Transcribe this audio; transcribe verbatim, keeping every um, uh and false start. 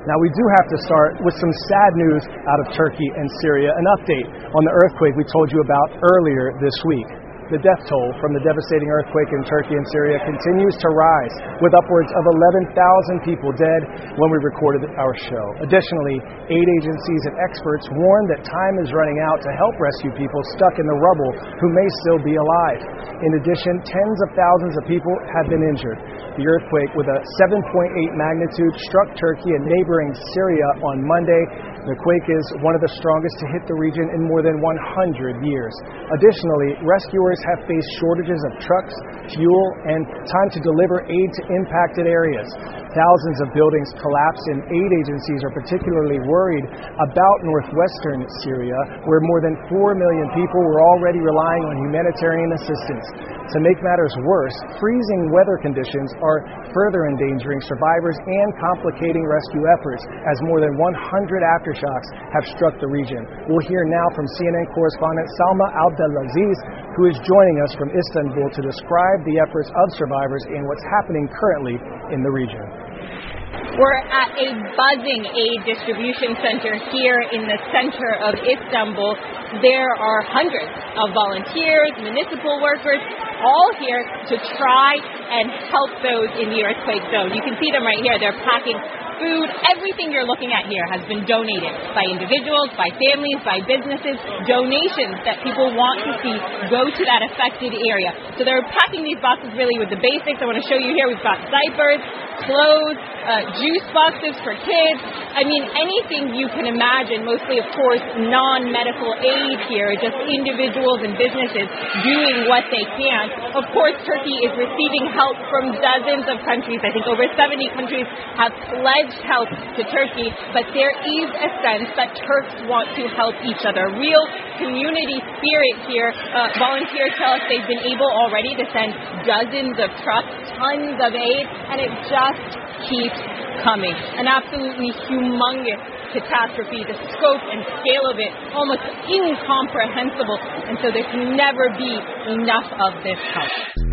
Now, we do have to start with some sad news out of Turkey and Syria, an update on the earthquake we told you about earlier this week. The death toll from the devastating earthquake in Turkey and Syria continues to rise, with upwards of eleven thousand people dead when we recorded our show. Additionally, aid agencies and experts warn that time is running out to help rescue people stuck in the rubble who may still be alive. In addition, tens of thousands of people have been injured. The earthquake, with a seven point eight magnitude, struck Turkey and neighboring Syria on Monday. The quake is one of the strongest to hit the region in more than one hundred years. Additionally, rescuers have faced shortages of trucks, fuel, and time to deliver aid to impacted areas. Thousands of buildings collapsed, and aid agencies are particularly worried about northwestern Syria, where more than four million people were already relying on humanitarian assistance. To make matters worse, freezing weather conditions are further endangering survivors and complicating rescue efforts, as more than one hundred aftershocks have struck the region. We'll hear now from C N N correspondent Salma Abdelaziz, who is joining us from Istanbul to describe the efforts of survivors and what's happening currently in the region. We're at a buzzing aid distribution center here in the center of Istanbul. There are hundreds of volunteers, municipal workers, all here to try and help those in the earthquake zone. You can see them right here. They're packing food. Everything you're looking at here has been donated by individuals, by families, by businesses, donations that people want to see go to that affected area. So they're packing these boxes really with the basics. I want to show you here. We've got diapers, clothes, uh, juice boxes for kids. I mean, anything you can imagine, mostly, of course, non-medical aid here, just individuals and businesses doing what they can. Of course, Turkey is receiving help from dozens of countries. I think over seventy countries have pledged help to Turkey, but there is a sense that Turks want to help each other. Real community spirit here. Uh, volunteers tell us they've been able already to send dozens of trucks, tons of aid, and it just keeps coming. An absolutely humongous catastrophe. The scope and scale of it almost incomprehensible, and so there can never be enough of this help.